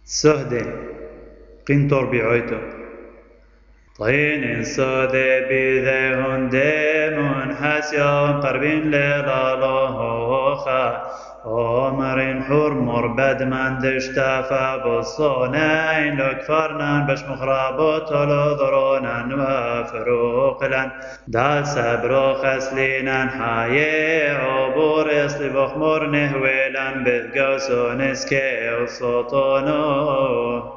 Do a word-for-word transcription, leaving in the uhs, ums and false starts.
سهدة قنطر بعيته طين سودة بذي هندمون حسيون قربين للالوخا أمرين حور مربد من دشتافا بصونين لكفرنان بش مخرابوت لذرونان وفروقلان دا سبرو خسلينان حايه عبور يصلي بخمر نهويلان بذقوسون اسكي وصوتونو